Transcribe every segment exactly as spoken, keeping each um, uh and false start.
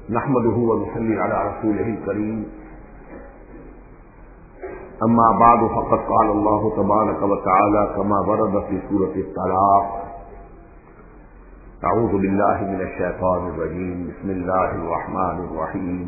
نحمده ونصلي على رسوله الكريم اما بعد فقد قال الله تبارك وتعالى كما ورد في سورة الطلاق اعوذ بالله من الشيطان الرجيم بسم الله الرحمن الرحيم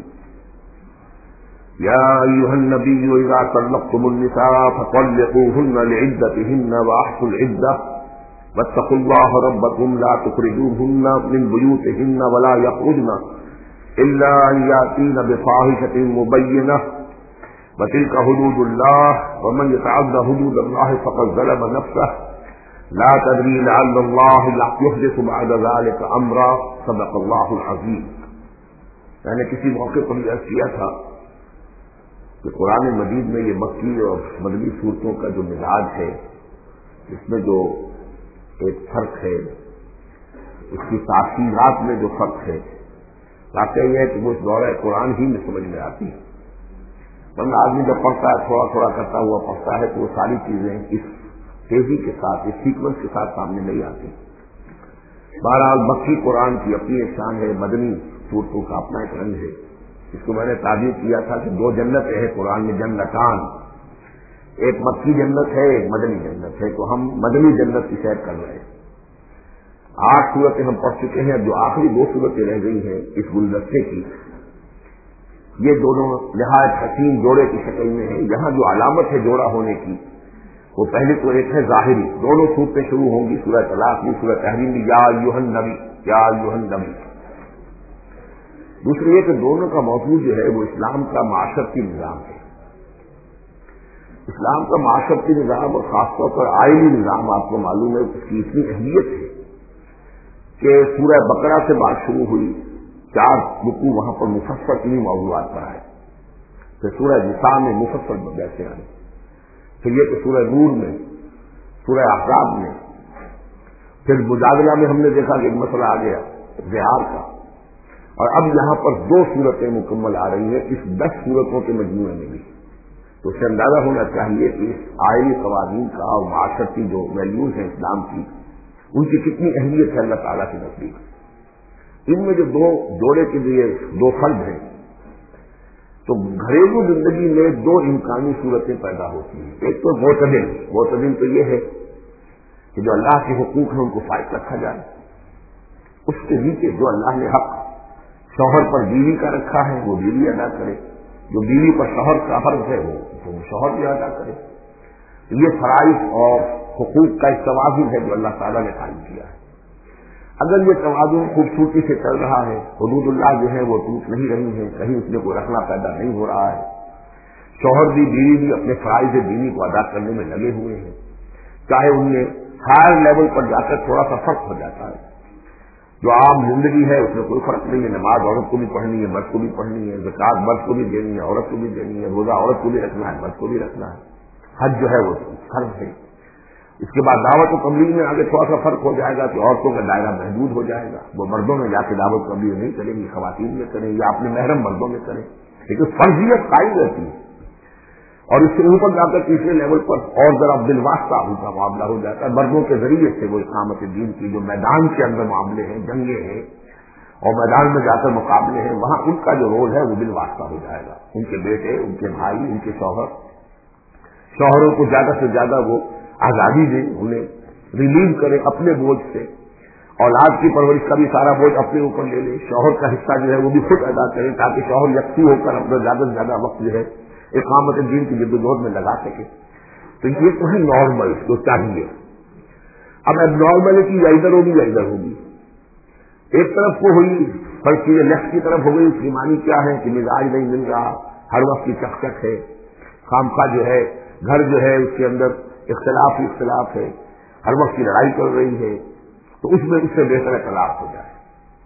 يا أيها النبي إذا طلقتم النساء فطلقوهن لعدتهن وأحصوا العدة واتقوا الله ربكم لا تخرجوهن من بيوتهن ولا يخرجن إلا أن يأتين بفاحشة مبينة وتلك حدود الله ومن يتعد حدود الله فقد ظلم نفسه لا تدري لعل الله يحدث بعد ذلك أمرا صدق الله العظيم. میں نے کسی موقع پر یہ عرض کیا تھا کہ قرآن مجید میں یہ مکی اور مدنی صورتوں کا جو مزاج ہے اس میں جو ایک فرق ہے، اس کی تاثیرات میں جو فرق ہے، واقعہ یہ ہے کہ وہ اس دورہ قرآن ہی میں سمجھ میں آتی ہے۔ ورنہ آدمی جب پڑھتا ہے تھوڑا تھوڑا کرتا ہوا پڑھتا ہے تو وہ ساری چیزیں اس تیزی کے ساتھ اس سیکوینس کے ساتھ سامنے نہیں آتی۔ بہرحال مکی قرآن کی اپنی ایک شان ہے، مدنی صورتوں کا اپنا ایک رنگ ہے۔ اس کو میں نے تعبیر کیا تھا کہ دو جنت ہے قرآن میں، جنتان، ایک مکی جنت ہے ایک مدنی جنت ہے، تو ہم مدنی جنت کی سیر کر رہے ہیں۔ آٹھ صورتیں ہم پڑھ چکے ہیں، اب جو آخری دو صورتیں رہ گئی ہیں اس گلدستے کی، یہ دونوں نہایت حسین جوڑے کی شکل میں ہیں۔ یہاں جو علامت ہے جوڑا ہونے کی وہ پہلے تو ایک ہے ظاہری، دونوں صورتیں شروع ہوں گی سورہ طلاق میں، سورہ تحریم میں یا ایھا النبی یا ایھا النبی۔ دوسری یہ کہ دونوں کا موضوع جو ہے وہ اسلام کا معاشرتی نظام ہے۔ اسلام کا معاشرتی نظام اور خاص طور پر آئینی نظام آپ کو معلوم ہے اس کی اتنی اہمیت ہے کہ سورہ بقرہ سے بات شروع ہوئی، چار رکوع وہاں پر مفصل انہی موضوعات پر آئے، پھر سورہ نساء میں مفصل بیسے آئے، پھر یہ کہ سورہ نور میں، سورہ احزاب میں، پھر مجادلہ میں ہم نے دیکھا کہ ایک مسئلہ آ گیا زہار کا، اور اب یہاں پر دو صورتیں مکمل آ رہی ہیں اس دس صورتوں کے مجموعے میں بھی۔ تو اس سے اندازہ ہونا چاہیے کہ اس آئینی قوانین کا اور معاشرتی جو ویلیوز ہیں اسلام کی، ان کی کتنی اہمیت ہے اللہ تعالیٰ کے نزدیک۔ ان میں جو دو جوڑے کے لیے دو فرد ہیں، تو گھریلو زندگی میں دو امکانی صورتیں پیدا ہوتی ہیں۔ ایک تو معتدل، معتدل تو یہ ہے کہ جو اللہ کے حقوق ہیں ان کو فائد رکھا جائے، اس کے نیچے جو اللہ نے حق شوہر پر بیوی کا رکھا ہے وہ بیوی ادا کرے، جو بیوی پر شوہر کا فرض ہے وہ تو شوہر بھی ادا کرے۔ یہ فرائض اور حقوق کا ایک توازن ہے جو اللہ تعالیٰ نے قائم کیا ہے۔ اگر یہ توازن خوبصورتی سے چل رہا ہے، حدود اللہ جو ہے وہ ٹوٹ نہیں رہی ہے، کہیں اس میں کوئی رکھنا پیدا نہیں ہو رہا ہے، شوہر بھی بیوی بھی اپنے فرائض بیوی کو ادا کرنے میں لگے ہوئے ہیں، چاہے ان میں ہائر لیول پر جا کر تھوڑا سا فرق ہو جاتا ہے، جو عام زندگی ہے اس میں کوئی فرق نہیں ہے، نماز عورت کو بھی پڑھنی ہے مرد کو بھی پڑھنی ہے، زکوٰۃ مرد کو بھی دینی ہے عورت کو بھی دینی ہے، روزہ عورت کو بھی رکھنا ہے مرد کو بھی رکھنا ہے، حج جو ہے وہ فرض ہے۔ اس کے بعد دعوت و تبلیغ میں آگے تھوڑا سا فرق ہو جائے گا کہ عورتوں کا دائرہ محدود ہو جائے گا، وہ مردوں میں جا کے دعوت و تبلیغ نہیں کریں گی، خواتین میں کریں یا اپنے محرم مردوں میں کریں، لیکن فرضیت قائم رہتی ہے۔ اور اس سے اوپر جا کر تیسرے لیول پر اور ذرا بالواسطہ ان کا معاملہ ہو جاتا ہے، مردوں کے ذریعے سے وہ اقامت دین کی جو میدان کے اندر معاملے ہیں، جنگیں ہیں اور میدان میں جا کر مقابلے ہیں، وہاں ان کا جو رول ہے وہ بالواسطہ ہو جائے گا۔ ان کے بیٹے، ان کے بھائی، ان کے شوہر، شوہروں کو زیادہ سے زیادہ وہ آزادی دیں، انہیں ریلیو کریں اپنے بوجھ سے، اولاد کی پرورش کا بھی سارا بوجھ اپنے اوپر لے لیں، شوہر کا حصہ جو ہے وہ بھی خود ادا کریں تاکہ شوہر یکسو ہو کر اپنا زیادہ سے زیادہ وقت جو ہے اقامت دین کی جدوجہد میں لگا سکے۔ تو یہ تو ہے نارمل جو چاہیے۔ اب اب نارملٹی یا ادھر ہوگی یا ادھر ہوگی، ایک طرف کو ہوئی فرض کی لیفٹ کی طرف ہو گئی، اس کی معنی کیا ہے کہ مزاج نہیں مل رہا، ہر وقت کی چکچک ہے، خامخواہ جو ہے گھر جو ہے اس کے اندر اختلاف ہی اختلاف ہے، ہر وقت کی لڑائی چل رہی ہے، تو اس میں اس سے بہتر طلاق ہو جائے،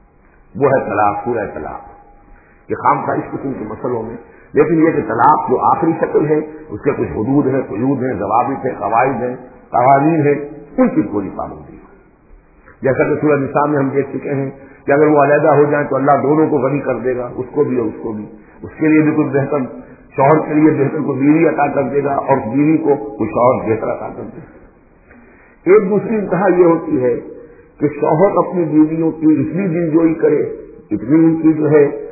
وہ ہے طلاق، پورا طلاق۔ یہ خامخواہ اس قسم کے مسئلوں میں، لیکن یہ کہ طلاق جو آخری شکل ہے اس کے کچھ حدود ہیں، قیود ہیں، ضوابط ہیں، قواعد ہیں، قوانین ہیں، ان کی پوری پابندی ہے۔ جیسا کہ سورہ نساء میں ہم دیکھ چکے ہیں کہ اگر وہ علیحدہ ہو جائیں تو اللہ دونوں کو غنی کر دے گا، اس کو بھی اور اس کو بھی، اس کے لیے بھی کچھ بہتر، شوہر کے لیے بہتر کو بیوی عطا کر دے گا اور بیوی کو کوئی شوہر بہتر عطا کر دے گا۔ ایک دوسری انتہا یہ ہوتی ہے کہ شوہر اپنی بیویوں کی اتنی دلجوئی کرے، اتنی ان کی جو ہے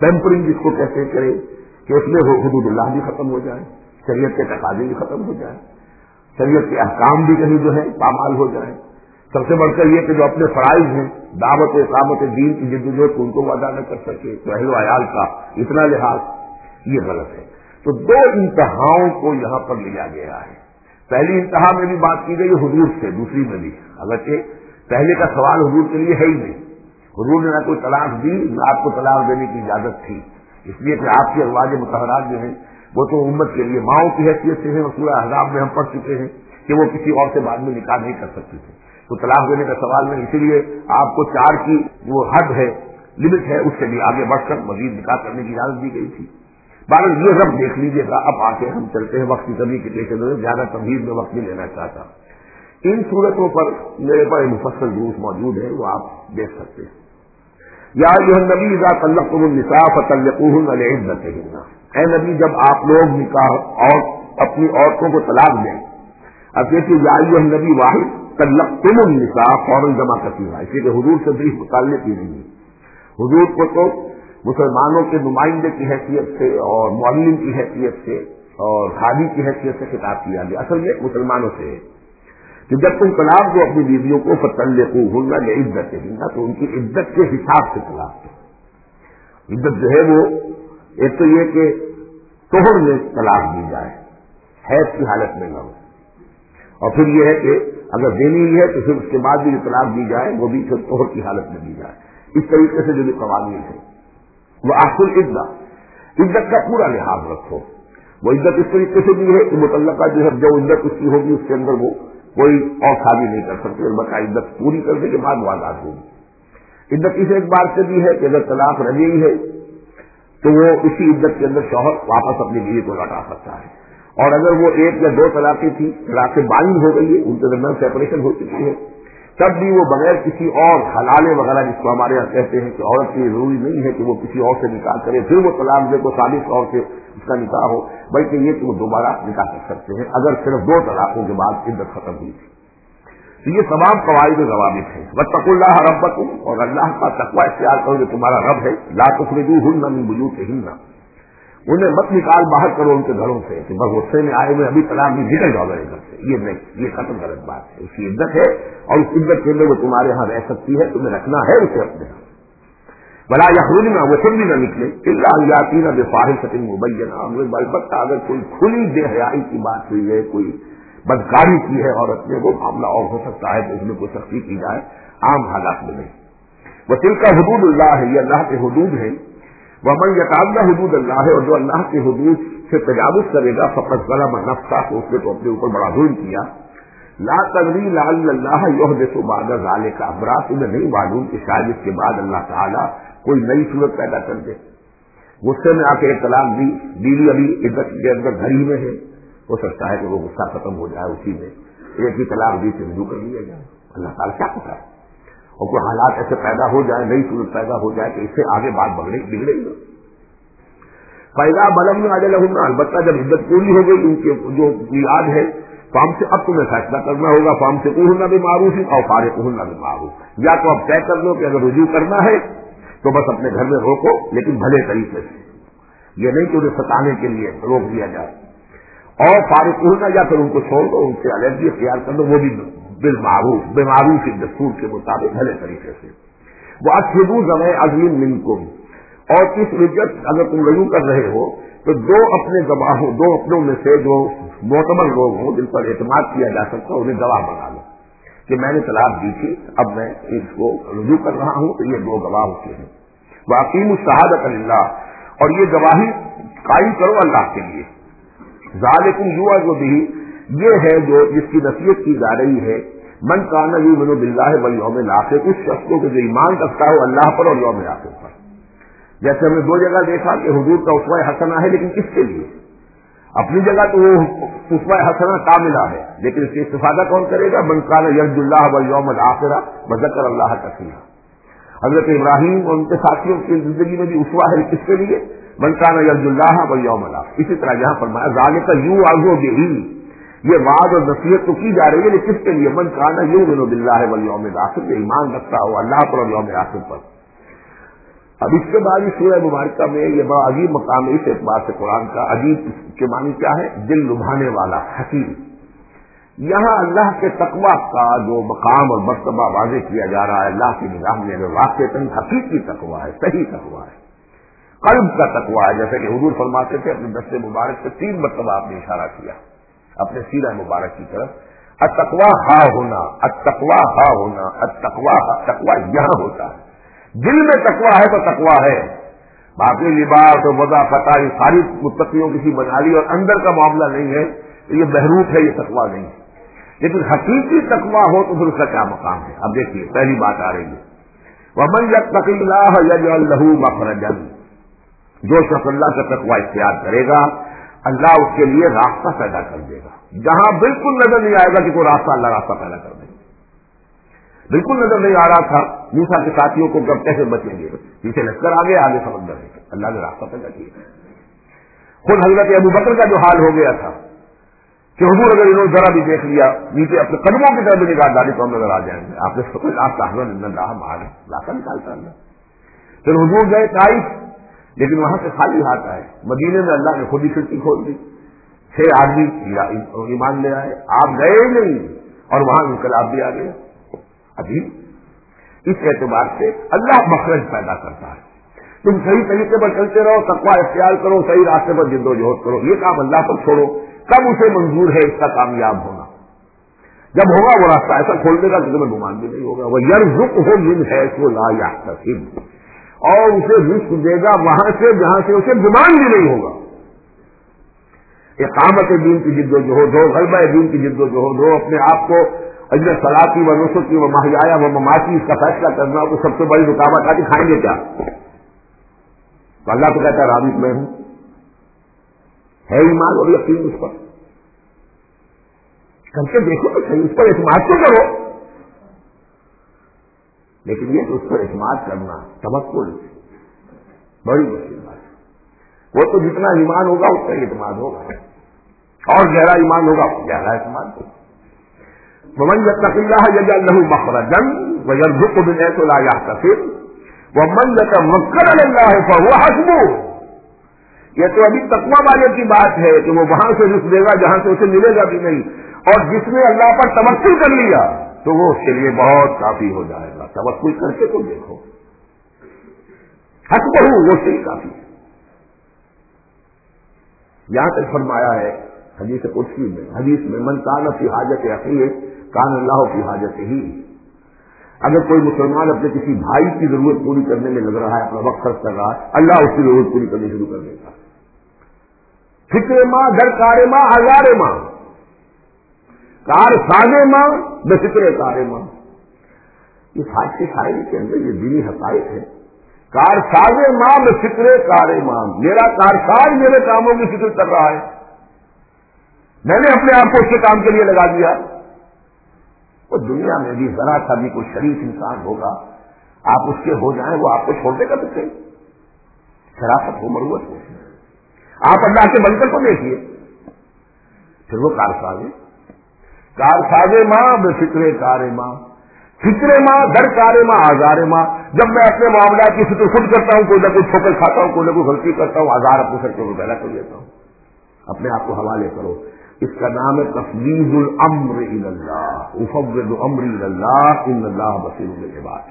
ٹیمپرنگ جس کو کہتے کرے کہ اس میں حدود اللہ بھی ختم ہو جائے، شریعت کے تقاضے بھی ختم ہو جائے، شریعت کے احکام بھی کہیں جو ہے پامال ہو جائے. سب سے بڑھ کر یہ کہ جو اپنے فرائض ہیں دعوت و اقامت دین کی جدوجہد ان کو ادا نہ کر سکے تو اہل و عیال کا اتنا لحاظ، یہ غلط ہے. تو دو انتہاؤں کو یہاں پر لیا گیا ہے. پہلی انتہا میں بھی بات کی گئی حدود سے، دوسری میں بھی، اگرچہ پہلے کا سوال حدود کے لیے ہے ہی نہیں. حضور نے نہ کوئی طلاق دی نہ آپ کو طلاق دینے کی اجازت تھی، اس لیے کہ آپ کے ازواج مطہرات جو ہیں وہ تو امت کے لیے ماؤں کی حیثیت سے ہیں. سورہ احزاب میں ہم پڑھ چکے ہیں کہ وہ کسی اور سے بعد میں نکاح نہیں کر سکتی تھی، تو طلاق دینے کا سوال نہیں. اسی لیے آپ کو چار کی وہ حد ہے، لمٹ ہے، اس سے بھی آگے بڑھ کر مزید نکاح کرنے کی اجازت دی گئی تھی. بہرحال یہ رب دیکھ لیجیے گا. اب آ کے ہم چلتے ہیں وقت کی کمی کے پیش نظر، زیادہ تمہید میں وقت نہیں لینا چاہتا. ان صورتوں پر میرے پاس مفصل دروس موجود ہے، وہ آپ دیکھ سکتے ہیں. یا ایھا النبی اذا طلقتم النساء فطلقوهن لعدتهن، اے نبی جب آپ لوگ نکاح اور اپنی عورتوں کو طلاق دیں. اب دیکھیے یا ایھا النبی واحد، طلقتم النساء فوراً جمع کرتی ہے، اس لیے کہ حضور سے بھی متعلق کی نہیں ہے. حضور کو تو مسلمانوں کے نمائندے کی حیثیت سے اور معلم کی حیثیت سے اور حاجی کی حیثیت سے خطاب کیا گیا، اصل میں مسلمانوں سے ہے کہ جب تم طلاق دو اپنی بیویوں کو فطلقوهن لعدتهن، تو ان کی عدت کے حساب سے طلاق دو. عدت جو ہے وہ ایک تو یہ کہ طہر میں طلاق دی جائے، حیض کی حالت میں نہ ہو، اور پھر یہ ہے کہ اگر دینی ہے تو پھر اس کے بعد بھی جو طلاق دی جائے وہ بھی پھر طہر کی حالت میں دی جائے. اس طریقے سے جو بھی قوانین ہے وہ آخر عدت عدت کا پورا لحاظ رکھو. وہ عدت اس طریقے سے بھی ہے کہ متعلقہ جو ہے جو عدت اس کی ہوگی اس کے اندر وہ کوئی اور شادی نہیں کر سکتے، البتہ عدت پوری کرنے کے بعد وہ آزاد ہوگی. عدت اس ایک بار سے بھی ہے کہ اگر طلاق رجعی ہے تو وہ اسی عدت کے اندر شوہر واپس اپنی بیوی کو لوٹا سکتا ہے، اور اگر وہ ایک یا دو طلاقیں تھی، طلاقیں بائن ہو گئی ہے، ان کے درمیان سیپریشن ہو چکی ہے، تب بھی وہ بغیر کسی اور حلالے وغیرہ جس کو ہمارے یہاں کہتے ہیں کہ عورت کی ضروری نہیں ہے کہ وہ کسی اور سے نکاح کرے پھر وہ طلاق دے کو ثابت طور سے اس کا نکاح ہو، بلکہ یہ کہ وہ دوبارہ نکاح کر سکتے ہیں اگر صرف دو طلاقوں کے بعد عدت ختم ہوئی تھی. تو یہ تمام قواعد و ضوابط ہیں. واتقوا اللہ ربکم، اور اللہ کا تقوی اختیار کرو جو تمہارا رب ہے. لا تخرجوهن من بيوتهن، انہیں مت نکال باہر کرو ان کے گھروں سے کہ بس غصے میں آئے ہوئے ابھی طلاق بھی نکل جاؤ میرے گھر سے، یہ نہیں، یہ ختم غلط بات ہے. اس کی عدت ہے اور اس عدت کے اندر وہ تمہارے ہاں رہ سکتی ہے، تمہیں رکھنا ہے اسے اپنے ہاں. ولا یخرجن، وہ خود بھی نہ نکلے، الا ان یاتین بفاحشۃ مبینہ، البتہ اگر کوئی کھلی بے حیائی کی بات ہوئی ہے، کوئی بدکاری کی ہے عورت نے، وہ معاملہ اور ہو سکتا ہے کہ اس میں کوئی سختی کی جائے، عام حالات میں نہیں. وتلک حدود اللہ، یہ اللہ کے حدود ہیں. ومن یتعدی حدود اللہ ہے، اور جو اللہ کے حدود سے تجاوز کرے گا فقد ظلم نفسہ، تو اس نے تو اپنے اوپر بڑا ظلم کیا. لا تدری لعل اللہ یحدث بعد ذلک امرا، تمہیں نہیں معلوم کہ شاید اس کے بعد اللہ تعالیٰ کوئی نئی صورت پیدا کر دے. غصے میں آ کے ایک طلاق دی، بیوی ابھی عدت کے اندر گھر ہی میں ہے، ہو سکتا ہے کہ وہ غصہ ختم ہو جائے، اسی میں ایک ہی طلاق دی سے رجوع کر لیا جائے. اللہ تعالیٰ کیا پتا ہے، اور کوئی حالات ایسے پیدا ہو جائے، نئی صورت پیدا ہو جائے کہ اس سے آگے بات بگڑے بگڑے گی. فإذا بلغن أجلهن، البتہ جب عدت پوری ہو گئی ان کی جو میعاد ہے، فام سے اب تمہیں فیصلہ کرنا ہوگا. فامسکوہن بمعروف او فارقوہن بمعروف، یا تو اب طے کر لو کہ اگر رجوع کرنا ہے تو بس اپنے گھر میں روکو لیکن بھلے طریقے سے، یہ نہیں کہ انہیں ستانے کے لیے روک دیا جائے. اور فارقوہن، یا پھر ان کو چھوڑ دو، ان سے علیحدگی اختیار کر دو، وہ بھی بالمعروف، بمعروف دستور کے مطابق بھلے طریقے سے. واشہدوا ذوی عدل منکم، اور اس رجت اگر تم رجوع کر رہے ہو تو دو اپنے گواہوں، دو اپنوں میں سے جو معتبر لوگ ہوں جن پر اعتماد کیا جا سکتا انہیں گواہ بنا لو کہ میں نے طلاق دی تھی، اب میں اس کو رجوع کر رہا ہوں، تو یہ دو گواہ ہوتے ہیں. واقیموا الشہادۃ للہ، اور یہ گواہی قائم کرو اللہ کے لیے. ذالکم یوعظ بہ، یہ ہے جو جس کی نصیحت کی جا رہی ہے من کان یؤمن باللہ والیوم الآخر، اس شخص کو جو ایمان رکھتا ہے اللہ پر اور یوم آخر پر. جیسے ہم نے دو جگہ دیکھا کہ حضور کا اسوہ حسنہ ہے، لیکن کس کے لیے؟ اپنی جگہ تو وہ اسوہ حسنہ کاملہ ہے، لیکن اس سے استفادہ کون کرے گا؟ من کان یرجو اللہ والیوم الآخر وذکر اللہ کثیرا. حضرت ابراہیم اور ان کے ساتھیوں کی زندگی میں بھی اسوہ ہے، کس کے لیے؟ من کان یرجو اللہ والیوم الآخر. اسی طرح یہاں فرمایا ذالک یوعظ بہ، یہ وعظ اور نصیحت تو کی جا رہی ہے، لیکن کس کے لیے؟ من کان یؤمن باللہ والیوم الآخر، جو ایمان رکھتا ہو اللہ پر اور یوم آخر پر. اب اس کے بعد اس سورہ مبارکہ میں یہ بڑا عجیب مقام ہے اس اعتبار سے قرآن کا. عجیب کے معنی کیا ہے؟ دل لبھانے والا، حکیم. یہاں اللہ کے تقویٰ کا جو مقام اور مرتبہ واضح کیا جا رہا ہے اللہ کی نگاہ میں جو واقعتاً حقیقی تقویٰ ہے، صحیح تقویٰ ہے، قلب کا تقویٰ ہے. جیسے کہ حضور فرماتے تھے اپنے دست مبارک سے تین مرتبہ آپ نے اشارہ کیا اپنے سیرہ مبارک کی طرف. التقویٰ ہا ہونا، التقویٰ ہا ہونا، التقویٰ تقویٰ یہاں ہوتا ہے. دل میں تقویٰ ہے تو تقویٰ ہے. باقی لباس اور وضع فتح یہ ساری متقیوں کسی بنا لی اور اندر کا معاملہ نہیں ہے تو یہ بہروت ہے، یہ تقویٰ نہیں ہے. لیکن حقیقی تقویٰ ہو تو پھر اس کا کیا مقام ہے؟ اب دیکھیے پہلی بات آ رہی ہے وَمَن يَتَّقِ اللَّهَ يَجْعَل لَّهُ مَخْرَجًا. جو شخص اللہ کا تقویٰ اختیار کرے گا اللہ اس کے لیے راستہ پیدا کر دے گا. جہاں بالکل نظر نہیں آئے گا کہ کوئی راستہ، اللہ راستہ پیدا کر دے گا. بالکل نظر نہیں آ رہا تھا موسیٰ کے ساتھیوں کو کب کیسے بچیں گے، پیچھے لشکر آگے آگے سمندر ہے، اللہ نے راستہ پیدا کیا. خود حضرت ابو بکر کا جو حال ہو گیا تھا کہ حضور اگر انہوں نے ذرا بھی دیکھ لیا نیچے اپنے قدموں کی طرف بھی نگاہ ڈالی تو ہم نظر آ جائیں گے. آپ نے سب اللہ مارے لاکھ نکالتا اللہ. پھر حضور گئے طائف، لیکن وہاں سے خالی ہاتھ آئے. مدینے میں اللہ نے خود ہی کھڑکی کھول دی، چھ آدمی ایمان لے آئے. آپ گئے ہی نہیں اور وہاں انقلاب بھی آ گیا. عجیب. اس اعتبار سے اللہ مخرج پیدا کرتا ہے. تم صحیح طریقے پر چلتے رہو، تقویٰ اختیار کرو، صحیح راستے پر جد و جہد کرو. یہ کام اللہ پر چھوڑو، کب اسے منظور ہے اس کا کامیاب ہونا؟ جب ہوگا وہ راستہ ایسا کھول دے گا کہ تمہیں گمان بھی نہیں ہوگا. وہ یرزقہ من حیث لا یحتسب، اور اسے رزق دے گا وہاں سے جہاں سے اسے گمان بھی نہیں ہوگا. اقامت دین کی جد و جہد ہو، غلبہ دین کی جد و جہد ہو، اپنے آپ کو اجر صلاتی و نسکی و محیایا و مماتی اس کا فیصلہ کرنا تو سب سے بڑی رکاوٹ آتی کھائیں گے کیا؟ تو اللہ تو کہتا ہے راضی میں ہوں. ہے ایمان اور یقین اس پر کر کے دیکھو تو صحیح، اس پر اعتماد تو کرو. لیکن یہ کہ اس پر اعتماد کرنا توکل بڑی مشکل بات ہے. وہ تو جتنا ایمان ہوگا اس کا اعتماد ہوگا، اور گہرا ایمان ہوگا گہرا اعتماد ہوگا. وَمَن يَتَّقِ اللَّهَ يَجْعَل لَّهُ مَخْرَجًا وَيَرْزُقْهُ مِنْ حَيْثُ لَا يَحْتَسِبُ وَمَن يَتَوَكَّلْ عَلَى اللَّهِ فَهُوَ حَسْبُهُ. یہ تو ابھی تقویٰ والے کی بات ہے کہ وہ وہاں سے رزق دے گا جہاں سے اسے ملے گا بھی نہیں، اور جس نے اللہ پر توکل کر لیا تو وہ اس کے لیے بہت کافی ہو جائے گا. توکل کر کے تو دیکھو، حسبہ وہ سے ہی کافی ہے. یہاں تک فرمایا ہے حدیث قدسی میں، حدیث میں من کان فی حاجت اخیہ کان اللہ فی حاجت ہی. اگر کوئی مسلمان اپنے کسی بھائی کی ضرورت پوری کرنے میں لگ رہا ہے، اپنا وقت خرچ کر رہا ہے، اللہ اس کی ضرورت پوری کرنی شروع کر دے گا. فکر ماں در کار ماں ہزار ماں، کار ساز ماں بے فکر کار ماں. اس حج کی شاعری کے اندر یہ دینی حقائق ہے. کار ساز ماں بے فکر کار ماں، میرا کار ساز میرے کاموں کی فکر کر رہا ہے، میں نے اپنے آپ کو اس کے کام کے لیے لگا دیا. وہ دنیا میں بھی ذرا سا بھی کوئی شریف انسان ہوگا، آپ اس کے ہو جائیں وہ آپ کو چھوڑ دے گا. تو شرافت ہو، مروت ہو. آپ اللہ کے بن کر کو دیکھیے، پھر وہ کار ساز کار ساز ماں بے فکر کار ماں، فکر ماں در کار ماں آزار ماں. جب میں اپنے معاملات کی فکر خود کرتا ہوں، کوئی نہ کوئی ٹھوکر کھاتا ہوں، کوئی نہ کوئی غلطی کرتا ہوں، آزار اپنے سر کو پیدا کر لیتا ہوں. اپنے آپ کو حوالے کرو. اس کا نام ہے تفویض الامر الی اللہ. افوض امری الی اللہ ان اللہ بصیر بالعباد.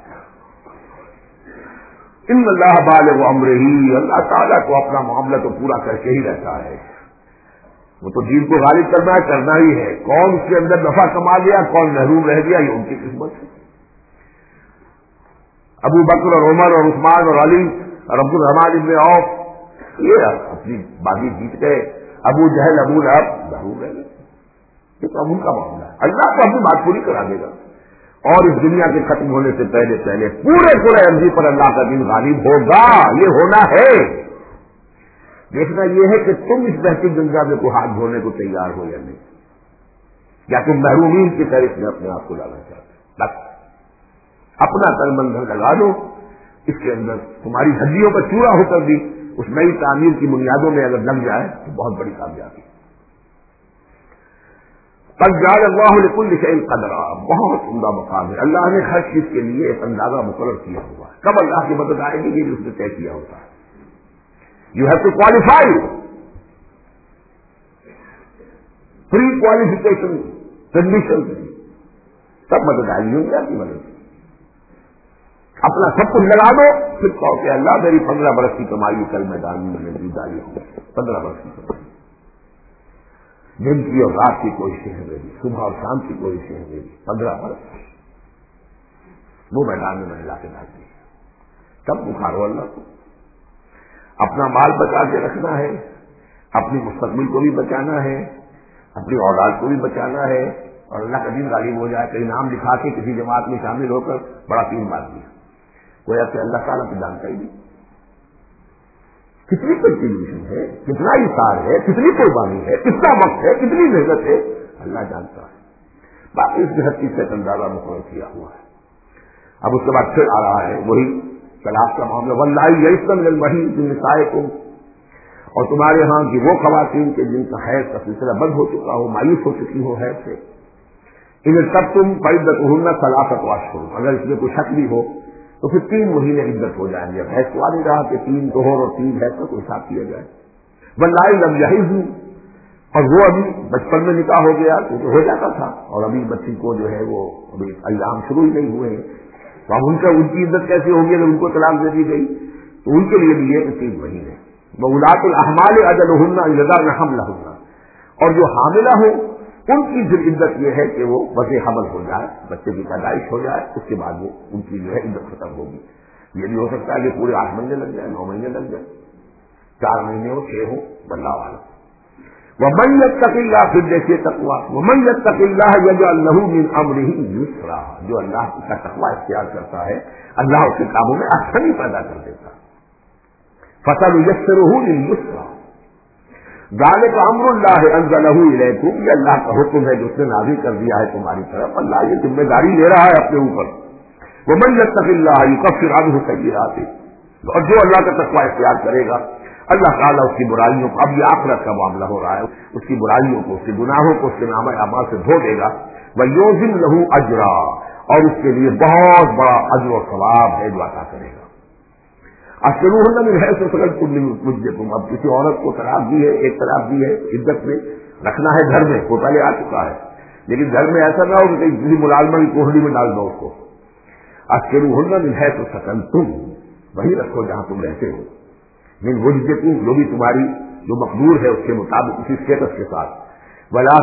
ان اللہ بالغ امرہ، اللہ تعالیٰ کو اپنا معاملہ تو پورا کر کے ہی رہتا ہے. وہ تو دین کو غالب کرنا ہے، کرنا ہی ہے. کون اس کے اندر نفع کما گیا، کون محروم رہ گیا، یہ ان کی قسمت ہے. ابو بکر اور عمر اور عثمان اور علی اور عبد الرحمان ابن عوف یہ اپنی بازی جیت گئے. ابو جہل ابو لہب محروم رہ گئے. یہ تو اب ان کا معاملہ ہے. اللہ تو اپنی بات پوری کرا دے گا، اور اس دنیا کے ختم ہونے سے پہلے پہلے پورے پورے عرضی پر اللہ کا دین غالب ہوگا. یہ ہونا ہے. دیکھنا یہ ہے کہ تم اس بہتی گنگا میں کو ہاتھ دھونے کو تیار ہو یا نہیں، یا تم محرومین کی طرف میں اپنے آپ کو لانا چاہتے. بس اپنا تن بندھن لگا دو اس کے اندر. تمہاری ہڈیوں پر چورا ہو کر بھی اس نئی تعمیر کی بنیادوں میں اگر لگ جائے تو بہت بڑی کامیابی. قد جعل اللہ لکل شیء قدرا، بہت عمدہ مقام ہے. اللہ نے ہر چیز کے لیے ایک اندازہ مقرر کیا ہوا ہے. کب اللہ کی مدد آئے گی یہ بھی اس نے طے کیا ہوتا ہے. You have to qualify, pre qualification condition, تب مدد آئے گی. کیا کی مدد؟ اپنا سب کچھ لگا دو، پھر کہو کہ اللہ میری پندرہ برس کی کمائی کل میدان میں میں نے ڈالی ہوں. پندرہ برس کی کمائی، دن کی اور رات کی کوششیں ہیں میری، صبح اور شام کی کوششیں ہیں میری، پندرہ برس وہ میدان میں میں نے لا کے ڈال دی. تب بخارو اللہ کو. اپنا مال بچا کے رکھنا ہے، اپنی مستقبل کو بھی بچانا ہے، اپنی اولاد کو بھی بچانا ہے، اور اللہ کا دین غالب ہو جائے کہ انعام دکھا کے کسی جماعت میں شامل ہو کر بڑا تین بات دیا. کوئی ایسے اللہ تعالیٰ کی جانتا ہی نہیں. کتنی کنٹریبیوشن ہے، کتنا اثار ہے، کتنی قربانی ہے، کتنا وقت ہے، کتنی محنت ہے، اللہ جانتا ہے. باقی اس کی ہر چیز سے اندازہ مقرر کیا ہوا ہے. اب اس کے بعد پھر آ رہا ہے وہی طلاق کا معاملہ. واللہ یئسن من المحیض من نسائکم، اور تمہارے ہاں کی وہ خواتین کے جن کا حیض کا سلسلہ بند ہو چکا ہو، مایوس ہو چکی ہو حیض سے، ان تب تم فعدتہن ثلاثۃ اشہر، اگر اس میں کوئی شک بھی ہو تو پھر تین مہینے عدت ہو جائیں گے. حیض تو آ نہیں رہا کہ تین دوہر اور تین حیض کا کوئی حساب کیا جائے. واللہ لم یحضن، اور وہ ابھی بچپن میں نکاح ہو گیا تو ہو جاتا تھا، اور ابھی بچی کو جو ہے وہ ابھی ایام شروع ہی نہیں ہوئے ہیں، تو اب ان کا ان کی عدت کیسے ہوگی اگر ان کو طلاق دے دی گئی؟ تو ان کے لیے بھی یہ کہ تین مہینے. وَأُولَاتُ الْأَحْمَالِ أَجَلُهُنَّ أَن يَضَعْنَ حَمْلَهُنَّ، اور جو حاملہ ہو ان کی پھر عدت یہ ہے کہ وہ بس حمل ہو جائے، بچے کی پیدائش ہو جائے، اس کے بعد وہ ان کی جو ہے عدت ختم ہوگی. یہ بھی ہو سکتا ہے کہ پورے آٹھ مہینے لگ جائے، نو مہینے لگ جائے، چار مہینے ہو، چھ ہو، اللہ والا. وَمَن يَتَّقِ اللَّهَ، پھر دیکھیے تقویٰ، وَمَن يَتَّقِ اللَّهَ يَجْعَل لَّهُ مِنْ أَمْرِهِ يُسْرًا، جو اللہ کا تقویٰ اختیار کرتا ہے اللہ اس کے کاموں میں آسانی پیدا کر دیتا ہے. فَسَنُيَسِّرُهُ لِلْيُسْرَىٰ، ذَلِكَ أَمْرُ اللَّهِ أَنزَلَهُ إِلَيْكُمْ، یہ اللہ کا حکم ہے جو اس نے نازل کر دیا ہے تمہاری طرف. اللہ یہ ذمہ داری لے رہا ہے اپنے اوپر. وَمَن يَتَّقِ اللَّهَ يُكَفِّرْ عَنْهُ سَيِّئَاتِهِ، اور جو اللہ کا تقویٰ اختیار کرے گا اللہ تعالیٰ اس کی برائیوں کو، اب یہ آخرت کا معاملہ ہو رہا ہے، اس کی برائیوں کو، اس کے گناہوں کو اس کے نامہ اعمال سے دھو دے گا. وَيُعْظِمْ لَهُ أَجْرًا، اور اس کے لیے بہت بڑا اجر و ثواب ہے جو عطا کرے گا. اَسْأَلُوهُنَّ مِنْ حَيْثُ سَكَنْتُم مِّن وُجْدِكُمْ، اب کسی عورت کو طلاق دی ہے، ایک طلاق دی ہے عدت میں رکھنا ہے گھر میں، وہ پہلے آ چکا ہے، لیکن گھر میں ایسا نہ ہو کہ کسی ملازمہ کی کوہڑی میں ڈال دو اس کو. اَسْأَلُوهُنَّ مِنْ حَيْثُ سَكَنْتُم، وہی رکھو جہاں تم رہتے ہو. من وجدکم، جو بھی تمہاری جو مقدور ہے اس کے مطابق، اسی اسٹیٹس کے ساتھ. ولا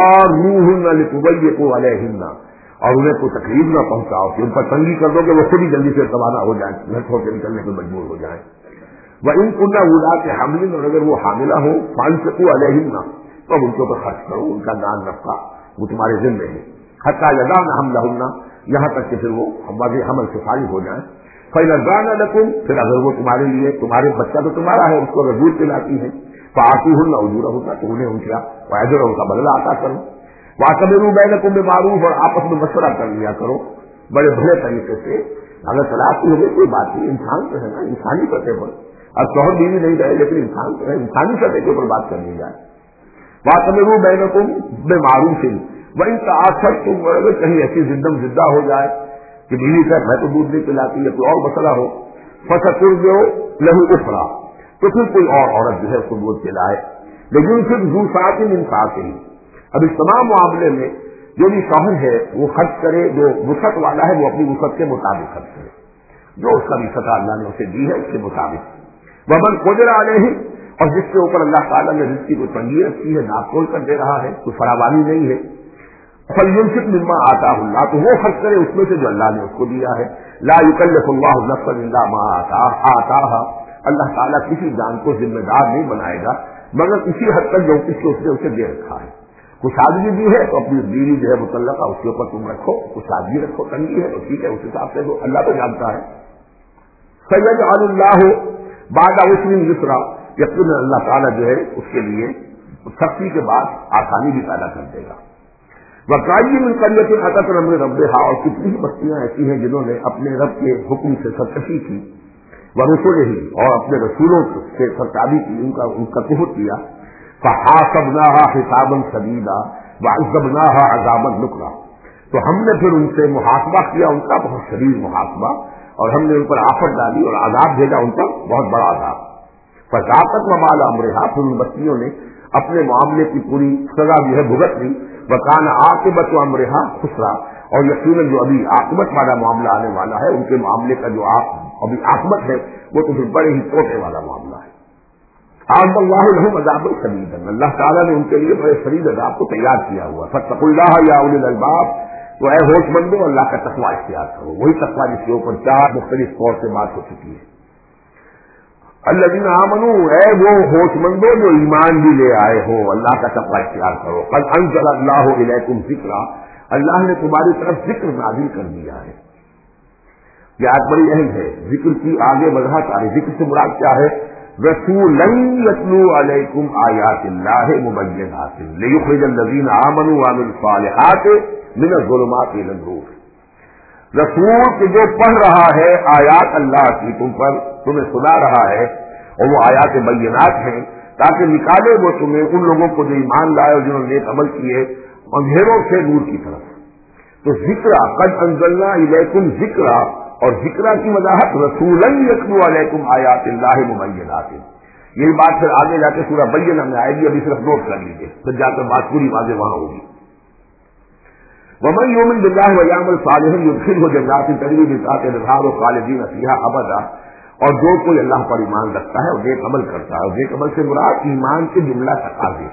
تضاروهن لتضيقوا عليهن، اور انہیں کوئی تکلیف نہ پہنچاؤ کہ ان پر تنگی کر دو کہ وہ خود ہی جلدی سے روانہ ہو جائیں، گھر چھوڑ کے نکلنے پر مجبور ہو جائیں. وَإِن كُنَّ أُولَاتِ حَمْلٍ، اور اگر وہ حاملہ ہو، فَأَنفِقُوا عَلَيْهِنَّ، تو ان کے اوپر خرچ کرو، ان کا دان نفقہ وہ تمہارے ذمہ ہے. حتىٰ يَضَعْنَ حَمْلَهُنَّ، یہاں تک کہ پھر وہ واضح حمل سے فارغ ہو جائیں. فَإِنْ أَرْضَعْنَ لَكُمْ، پھر اگر وہ تمہارے لیے، تمہارے بچہ تو تمہارا ہے، اس کو اگر دودھ پلاتی ہے، فَآتُوهُنَّ أُجُورَهُنَّ، تو انہیں ان کا وَأَجْرَهُ کا بدلہ عطا کرو. وَاعْتَمِرُوا بَيْنَكُم بِمَعْرُوفٍ، اور آپس میں مشورہ کر لیا کرو بڑے بھلے طریقے سے. اگر طلاق کی ہوگی کوئی بات نہیں، انسان تو ہے نا، انسانی سطح پر، اب شوہر بیوی نہیں رہے لیکن انسان تو ہے، انسانی سطح کے اوپر بات کر لی جائے. وَاعْتَمِرُوا بَيْنَكُم بِمَعْرُوفٍ وَإِن تَعَاثَرْتُمْ، اور اگر کہیں ایسی زندم زدہ ہو جائے کہ بیوی کا میں تو دودھ نہیں پلاتی یا کوئی اور مسئلہ ہو، فَسَتُرْضِعُ لَهُ أُخْرَىٰ، تو پھر کوئی اور عورت جو ہے اس کو دودھ پلائے. لیکن پھر ذو ساعۃ من ساعتہ، اب اس تمام معاملے میں جو بھی شوہر ہے وہ خرچ کرے، جو وسعت والا ہے وہ اپنی وسعت کے مطابق خرچ کرے، جو اس کا بھی سطح اللہ نے اسے دی ہے اس کے مطابق. وَمَنْ قُدِرَ عَلَيْهِ، اور جس کے اوپر اللہ تعالیٰ نے رزق کی کوئی تنگی رکھی ہے، ناپ تول کر دے رہا ہے، کوئی فراوانی نہیں ہے، فَلْيُنْفِقْ مِمَّا آتَاهُ اللَّهُ، تو وہ خرچ کرے اس میں سے جو اللہ نے اس کو دیا ہے. لَا يُكَلِّفُ اللَّهُ نَفْسًا إِلَّا مَا آتَاهَا، اللہ تعالیٰ کسی جان کو ذمہ دار نہیں بنائے گا مگر اسی حد تک جو کچھ اس نے اسے دے رکھا ہے. کچھ آدمی بھی ہے تو اپنی بیوی جو ہے متعلقہ اس کے اوپر تم رکھو، کچھ آدمی رکھو، تنگی ہے تو ٹھیک ہے، اس حساب سے دو، اللہ تو جانتا ہے. سَيَجْعَلُ اللَّهُ بَعْدَ عُسْرٍ يُسْرًا، یقیناً اللہ تعالیٰ جو ہے اس کے لیے سختی کے بعد آسانی بھی پیدا کر دے گا. وَقَائِمٍ مِّن قَرْيَةٍ أَتَتْ أَمْرَ رَبِّهَا، اور کتنی ہی بستیاں ایسی ہیں جنہوں نے اپنے رب کے حکم سے سرکشی کی، وَرُسُلِهِ، اور اپنے رسولوں سے سرکابی کی، ان کا ان کا کفر کیا. فَحَاسَبْنَاهَا حِسَابًا شَدِيدًا، وعذبناها عذابا نکرا، تو ہم نے پھر ان سے محاسبہ کیا، ان کا بہت شدید محاسبہ، اور ہم نے ان پر آفت ڈالی اور عذاب بھیجا ان پر بہت بڑا عذاب۔ فذاقت وبال امرها، پھر ان بستیوں نے اپنے معاملے کی پوری سزا جو ہے بھگت لی۔ وکان عاقبۃ امرها خسرا، اور یقیناً جو ابھی عاقبت والا معاملہ آنے والا ہے، ان کے معاملے کا جو ابھی عاقبت ہے وہ تو پھر بڑے ہی توڑنے والا معاملہ ہے۔ اعد اللہ لهم عذابا شدیدا، اللہ تعالیٰ نے ان کے لیے بڑے شدید عذاب کو تیار کیا ہوا۔ فاتقوا اللہ یا اولی الالباب، تو اے ہوش مندو اللہ کا تقوی اختیار کرو، وہی تقوی جس کے اوپر چار مختلف طور سے بات ہو چکی ہے۔ الذین آمنوا، اے وہ ہوش مندو جو ایمان بھی لے آئے ہو، اللہ کا تقوی اختیار کرو۔ قد انزل اللہ الیکم ذکرا، اللہ نے تمہاری طرف ذکر نازل کر دیا ہے۔ یہ آیت بڑی اہم ہے، ذکر کی آگے وضاحت آ رہی۔ ذکر سے مراد کیا ہے؟ رسولا یتلو علیکم آیات اللہ مبینات لیخرج الذین آمنوا وعملوا الصالحات من الظلمات الى النور، رسول کہ جو پڑھ رہا ہے آیات اللہ کی تم پر، تمہیں سنا رہا ہے، اور وہ آیات بینات ہیں، تاکہ نکالے وہ تمہیں ان لوگوں کو جو ایمان لائے اور جنہوں نے نیک عمل کیے اندھیروں سے نور کی طرف۔ تو ذکر قد انزلنا الیکم ذکرا، اور ذکرہ کی وضاحت رسولا یتلو علیکم آیات اللہ مبینات، یہی بات پھر آگے جا کے سورہ بینہ میں آئے گی، ابھی صرف نوٹ کر لیجیے، پھر جا کر بات پوری واضح وہاں ہوگی۔ ومن یؤمن باللہ ویعمل صالحا یدخلہ جنات تجری من تحتہا الانہار خالدین فیہا ابدا، اور جو کوئی اللہ پر ایمان رکھتا ہے اور نیک عمل کرتا ہے، اور نیک عمل سے مراد ایمان کے جملہ تقاضے۔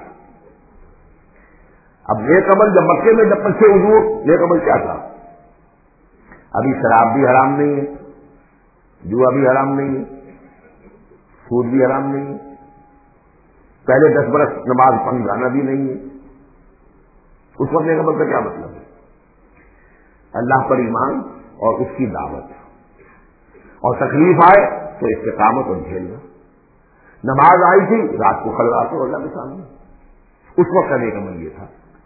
اب نیک عمل جب مکے میں جب پچھے حضور نیک عمل کیا تھا؟ ابھی شراب بھی حرام نہیں ہے، جوا بھی حرام نہیں ہے، سود بھی حرام نہیں ہے، پہلے دس برس نماز پڑھ جانا بھی نہیں ہے، اس وقت نیک عمل کا کیا مطلب ہے؟ اللہ پر ایمان اور اس کی دعوت، اور تکلیف آئے تو استقامت اور جھیلنا۔ نماز آئی تھی رات کو کھڑا کرو اللہ کے سامنے، اس وقت کا نیک عمل یہ تھا۔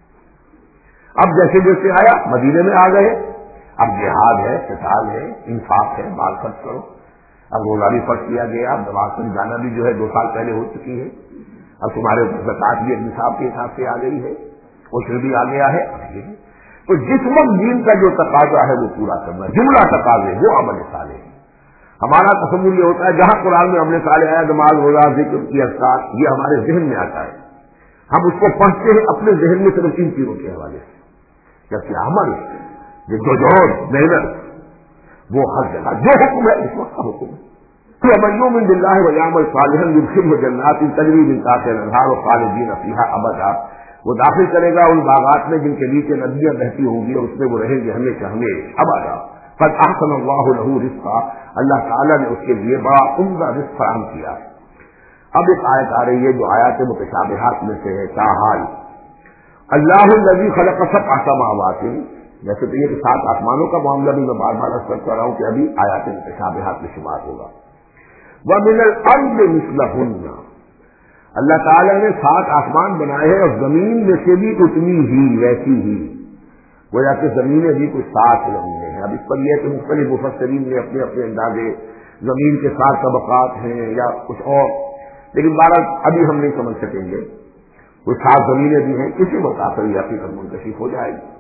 اب جیسے جیسے آیا مدینے میں آ گئے، اب جہاد ہے، قتال ہے، انفاق ہے، مال خرچ کرو، اب روزہ بھی فرض کیا گیا، اب نماز پڑھ جانا بھی جو ہے دو سال پہلے ہو چکی ہے، اب تمہارے اوپر زکات بھی نصاب کے حساب سے آ گئی ہے، عشر بھی آ گیا ہے۔ تو جس وقت دین کا جو تقاضا ہے وہ پورا کرنا، جملہ تقاضے وہ عمل صالح ہے۔ ہمارا تصور یہ ہوتا ہے جہاں قرآن میں عمل صالح آیا، نماز روزہ ذکر کی اذکار، یہ ہمارے ذہن میں آتا ہے، ہم اس کو پڑھتے ہیں اپنے ذہن میں صرف ان چیزوں کے حوالے سے، جبکہ عمل جو جوہر محنت وہ ہر جگہ جو حکم ہے اس وقت کا حکم ہے۔ تو من یؤمن باللہ ویعمل صالحا یدخلہ جنات تجری من تحتہا الانہار خالدین فیہا ابدا، وہ داخل کرے گا ان باغات میں جن کے نیچے ندیاں بہتی ہوں گی، اور اس میں وہ رہیں گے ہمیشہ ہمیشہ ابدا۔ قد احسن اللہ لہ رزقا، اللہ تعالیٰ نے اس کے لیے بڑا عمدہ رزق فراہم کیا ہے۔ اب ایک آیت آ رہی ہے جو آیات متشابہات میں سے ہے، تاحال اللہ الذی خلق سبع سماوات، جیسے تو یہ کہ سات آسمانوں کا معاملہ بھی میں بار بار عرض کر رہا ہوں کہ ابھی آیات متشابہات میں شمار ہوگا۔ وَمِنَ الْأَرْضِ مِثْلَهُنَّ، اللہ تعالیٰ نے سات آسمان بنائے ہیں اور زمین میں سے بھی اتنی ہی ویسی ہی، گویا کہ زمینیں بھی کچھ سات زمینیں ہیں۔ اب اس پر یہ کہ مختلف مفسرین نے اپنے اپنے اندازے زمین کے سات طبقات ہیں یا کچھ اور، لیکن بہرحال ابھی ہم نہیں سمجھ سکیں گے، کچھ سات زمینیں بھی ہیں، کسی وقت آخر یہ حقیقت منکشف ہو جائے گی۔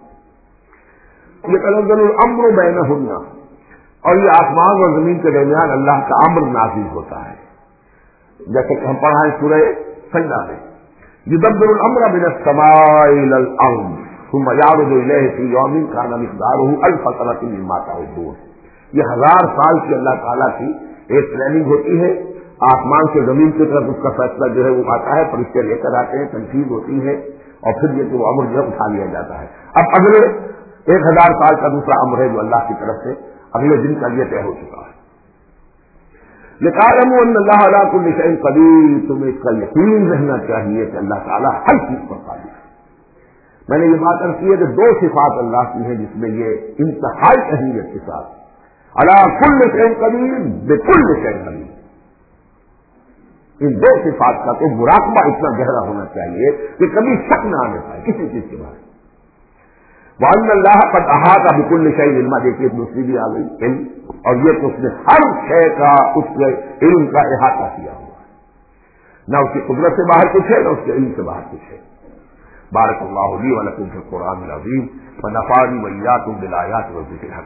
یتنزل الامر بینہن، اور یہ آسمان اور زمین کے درمیان اللہ کا امر نازل ہوتا ہے، جیسے کہ ہم پڑھا ہے سورہ سجدہ میں، یدبر الامر من السماء الى الارض ثم یعرج الیہ فی یوم کان مقدارہ الف سنۃ مما تعدون، یہ ہزار سال کی اللہ تعالیٰ کی ایک پلاننگ ہوتی ہے، آسمان سے زمین کی طرف اس کا فیصلہ جو ہے وہ آتا ہے، فرشتے لے کر آتے ہیں، تنفیذ ہوتی ہے، اور پھر یہ کہ وہ امر جو ہے اٹھا لیا جاتا ہے۔ اب اگلے ایک ہزار سال کا دوسرا امر ہے جو اللہ کی طرف سے اگلے دن کا یہ طے ہو چکا ہے۔ لِتَعْلَمُوا أَنَّ اللَّهَ عَلَىٰ كُلِّ شَيْءٍ قَدِيرٌ، تمہیں اس کا یقین رہنا چاہیے کہ اللہ تعالیٰ ہر چیز پر قادر ہے۔ میں نے یہ بات عرض کی ہے کہ دو صفات اللہ کی ہیں جس میں یہ انتہائی اہمیت کے ساتھ عَلَىٰ كُلِّ شَيْءٍ قَدِيرٌ بِكُلِّ شَيْءٍ عَلِيمٌ، ان دو صفات کا تو مراقبہ اتنا گہرا ہونا چاہیے کہ کبھی شک نہ آنے پائے کسی چیز کے بارے میں۔ وَأَنَّ اللَّهَ قَدْ أَحَاطَ بِكُلِّ شَيْءٍ عِلْمًا، دیکھیے دوسری بھی آ گئی علم، اور یہ کہ اس نے ہر شے کا اس کے علم کا احاطہ کیا ہوا ہے، نہ اس کی قدرت سے باہر کچھ ہے نہ اس کے علم سے باہر کچھ ہے۔ بارک اللہ لی و لکم فی القرآن العظیم ونفعنی وإیاکم بالآیات والذکر الحکیم.